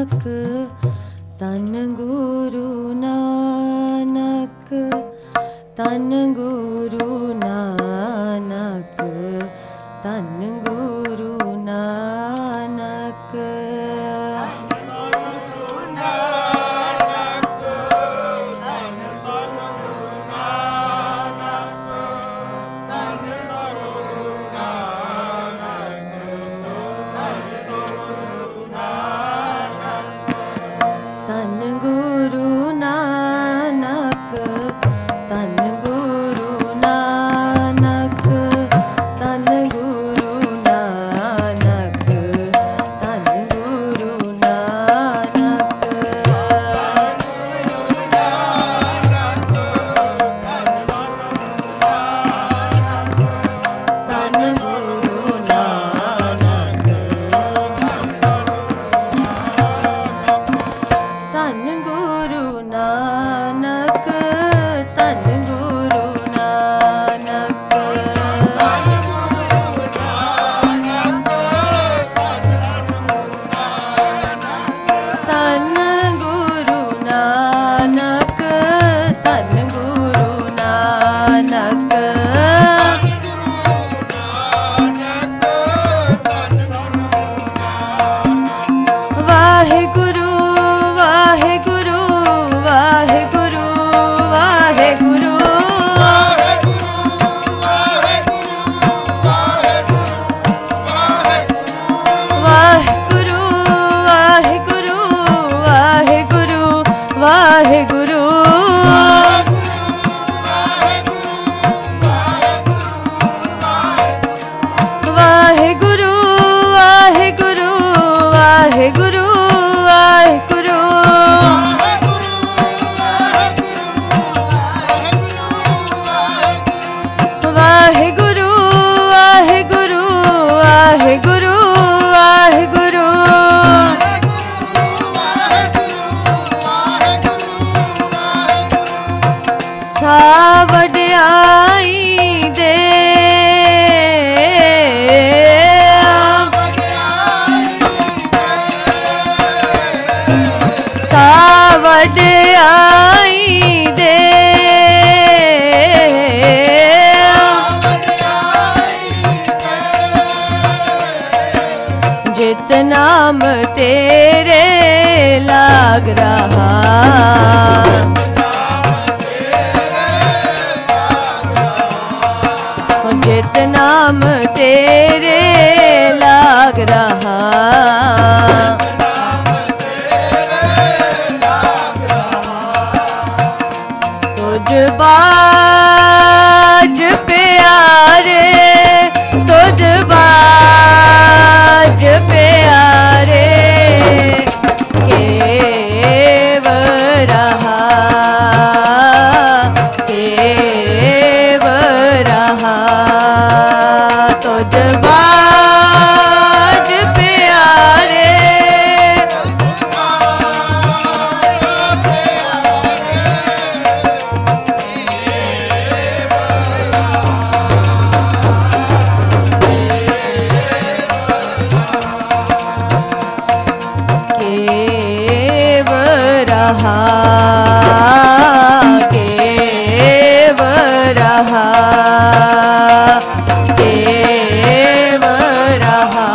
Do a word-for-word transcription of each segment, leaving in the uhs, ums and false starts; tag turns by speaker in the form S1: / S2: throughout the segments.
S1: नानक तन गुरु नानक तन गुरु नानक तन गुरु नानक तन गुरु नानक तन गुरु नानक तन गुरु नानक तन गुरु नानक तन गुरु नानक तन गुरु नानक तन गुरु नानक तन गुरु नानक तन गुरु नानक वाहेगुरु वाहेगुरु वाहेगुरु वाहेगुरु वाहेगुरु वाहेगुरु वाहेगुरु वाहेगुरु वाहेगुरु वाहेगुरु वाहेगुरु वाहेगुरु वाहेगुरु वाहेगुरु वाहेगुरु वाहेगुरु सा वड्याई दे सा वड्याई दे जित नाम तेरे लाग रहा जित नाम तेरे लाग रहा तुझ बाज प्यारे तुझ बाज प्यारे केव रहा केव रहा तुझ बाज प्यारे केव रहा केव रहा केव रहा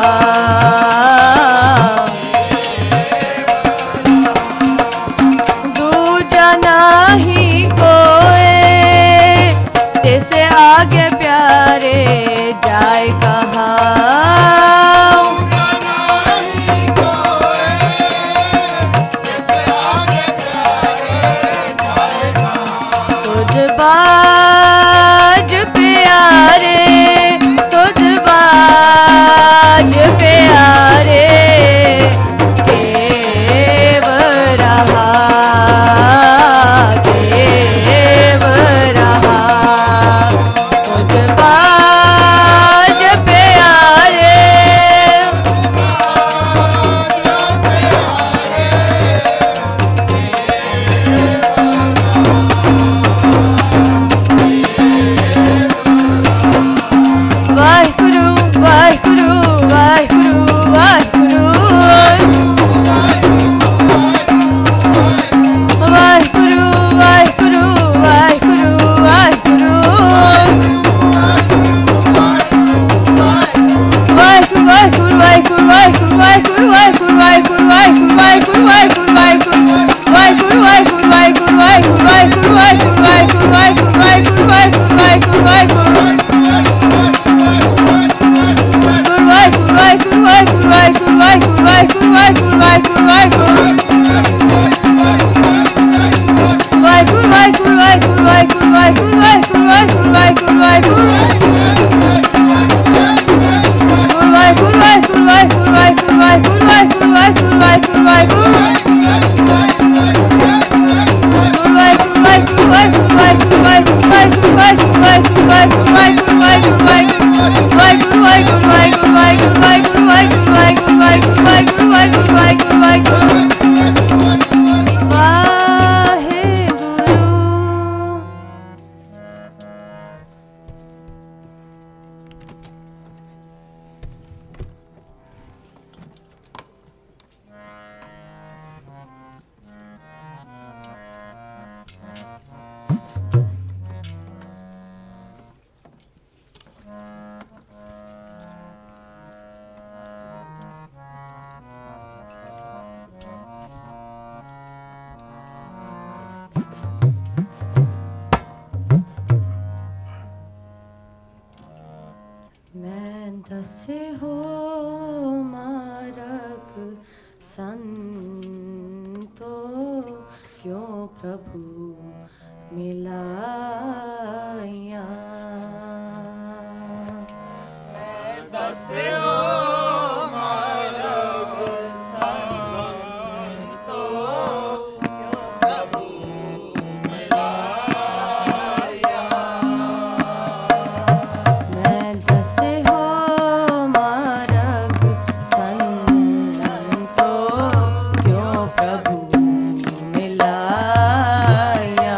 S1: दूजा नाही कोई जैसे आगे प्यारे जाए कहाँ वाहिगुरु वाहिगुरु वाहे गुरु। मैं दस हो मारक संतो क्यों प्रभु मिलाया। मैं दस हो मारक संतो क्यों प्रभु मिलाया। मैं दस हो मारग संतो क्यों प्रभु मिलाया।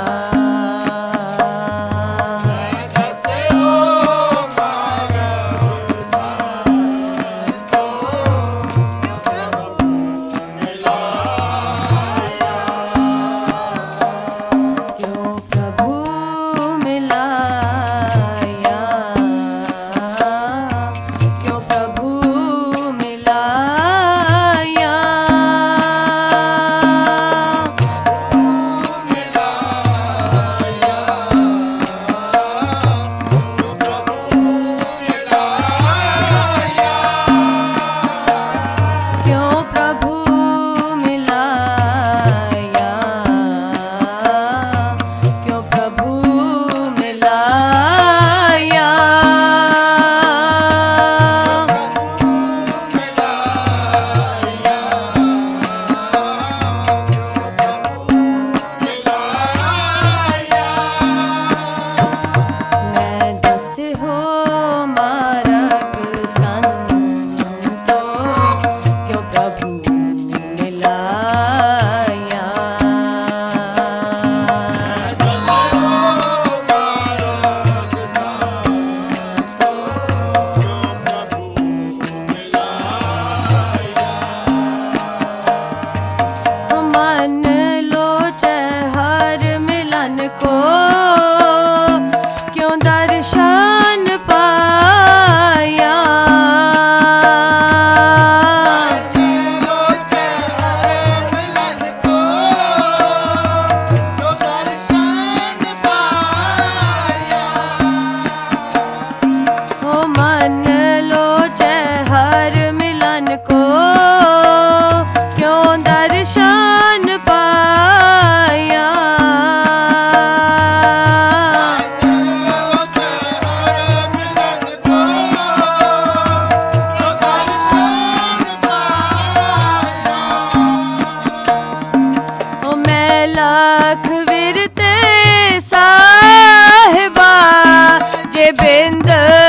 S1: बिंद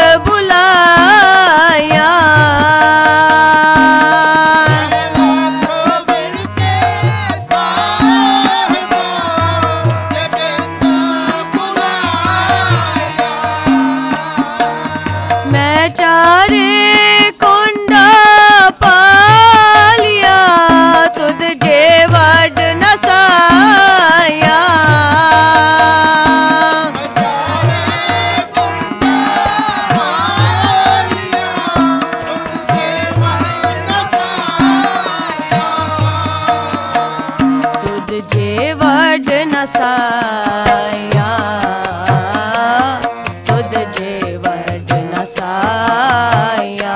S1: बुलाया। मैं चारे कुंडा पालिया तुझ जेवड नसाया। जेवड नसाया तुझ जेवड नसाया।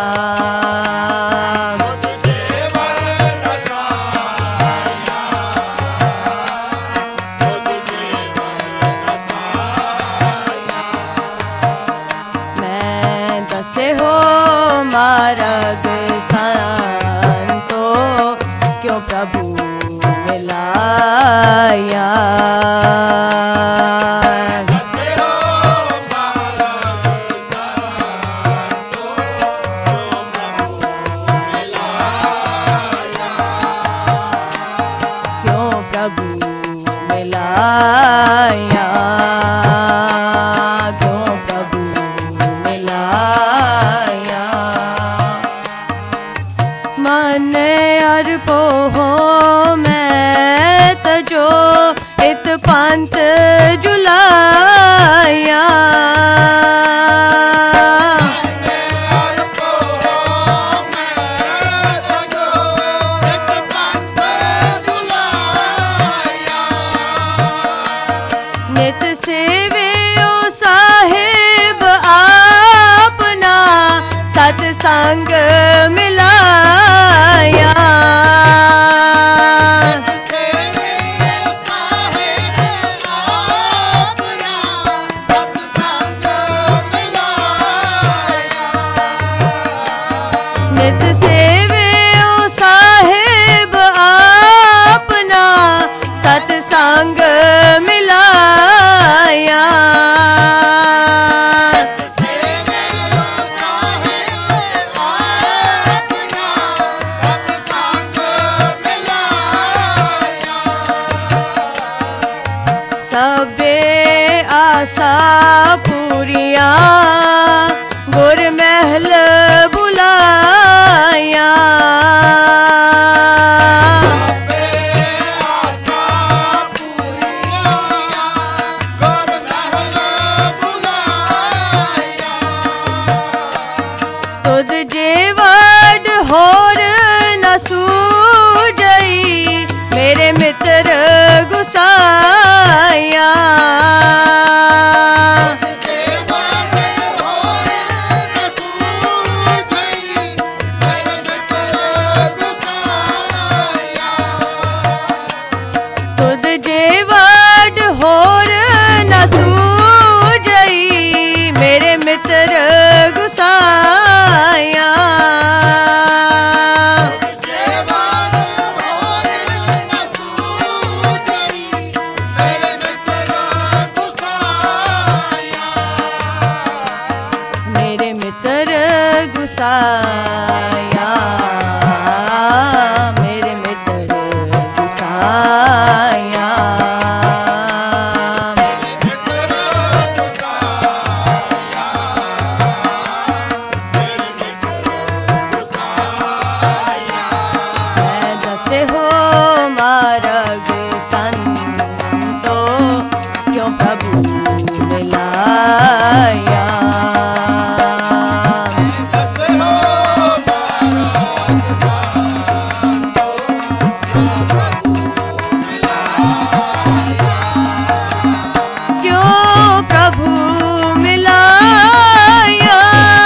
S1: मैं दसे हो मारग संतो क्यों प्रभु मिलाया। अरपो हो मैं तजो इत पंथ जुलाया नित सेवे ओ साहिब आपना सत्संग मिलाया नित सेवे ओ साहिब आपना सत्संग मिलाया सबे आसा पूरिया गुर महल बुलाया तुझ जेवड होर न सूझई मेरे मित्र गुसाया तुझ जेवड होर न सूझई मेरे मित्र गुसाया मेरे मित्र गुसाया मेरे मित्र गुसाया मैं दसे हो मार्ग संतो क्यों प्रभु मिलाया क्यों प्रभु मिलाया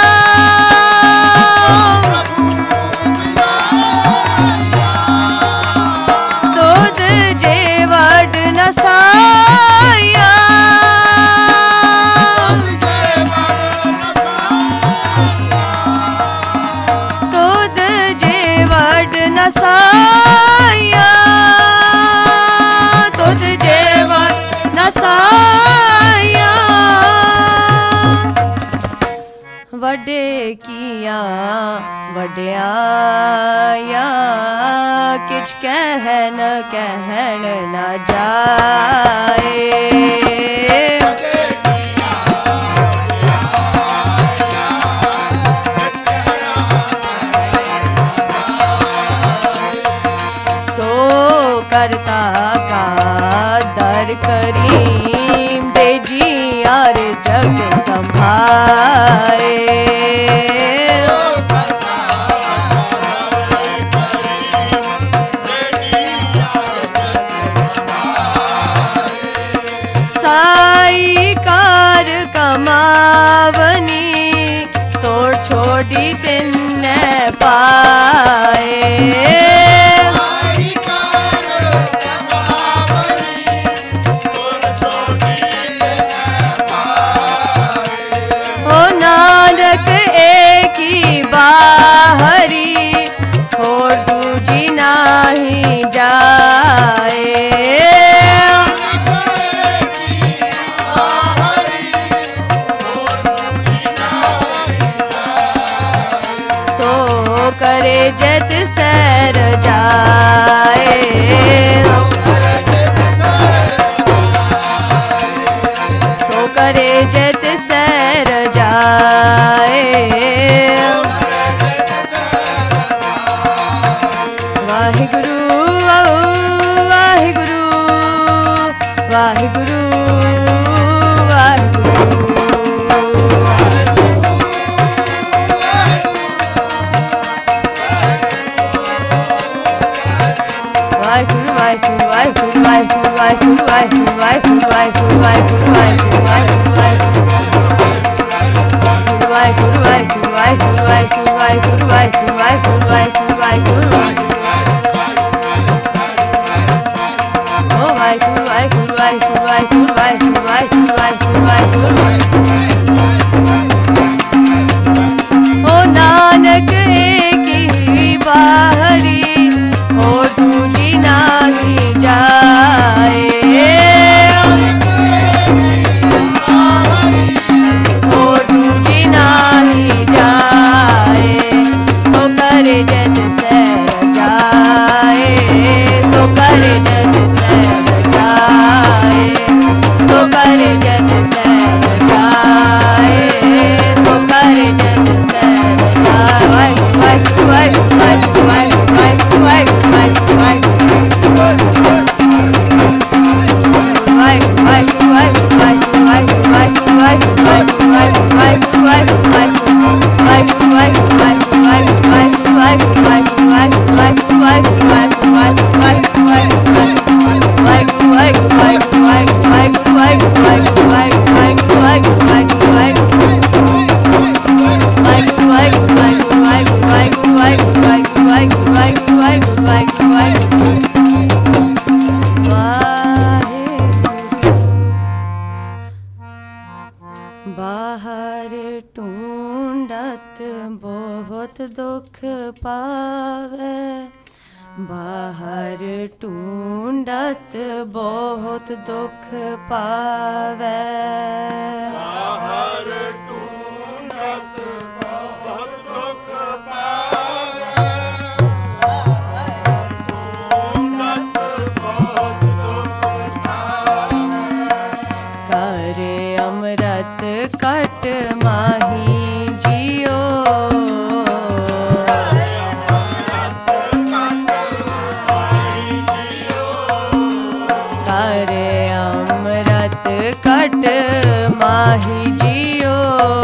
S1: तुझ जेवड नसाया तुझ जेवड नसाया तुझ जेवड नसाया वडे किया वड्याया किछ कहन कहन न जाए तो करता का दर करीम बेजी और जग संभाए साई कार कमावनी तोड़ छोड़ी तिन पाए ओ नानक एक ही बाहरी और दूजी नाही जाए करे जत सैर जाए तो करे जत सैर जाए वाहिगुरु वाहिगुरु वाहिगुरु ओ नानक एक ही बाहरी और दूजी नाही जाए और दूजी नाही जाए तो करे जन सैर जाए तो करे जन सैर जाए तो करे जन सैर जाए तो करे जन सैर जाए वाई वाई वाई वाई वाई वाई बाहर ढूंढत बहुत दुख पावे बाहर ढूंढत बहुत दुख पावे
S2: बाहर ढूंढत बहुत दुख पावे ढूंढत बहुत दुख पावे
S1: करे अमृत कट माही जियो करे अमृत कट माही जियो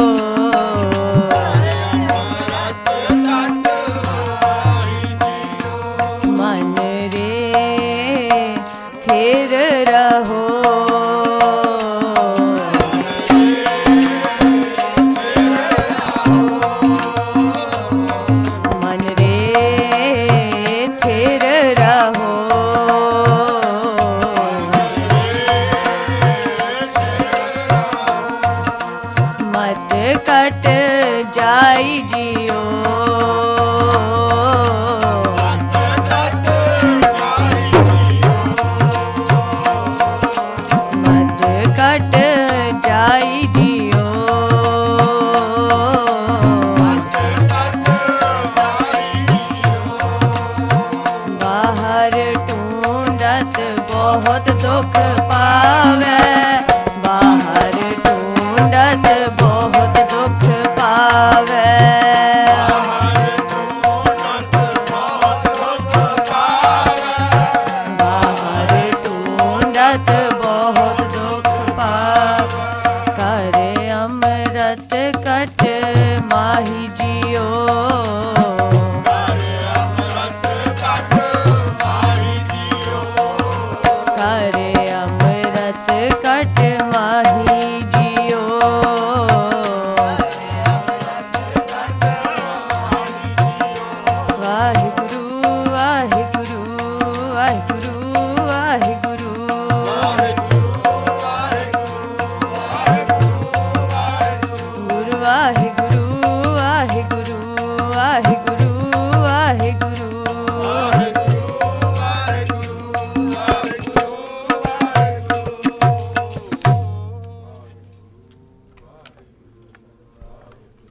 S1: मन रे थिर रहो कट जाई जियो मत कट जाई जियो बाहर ढूंढत बहुत दुख पावे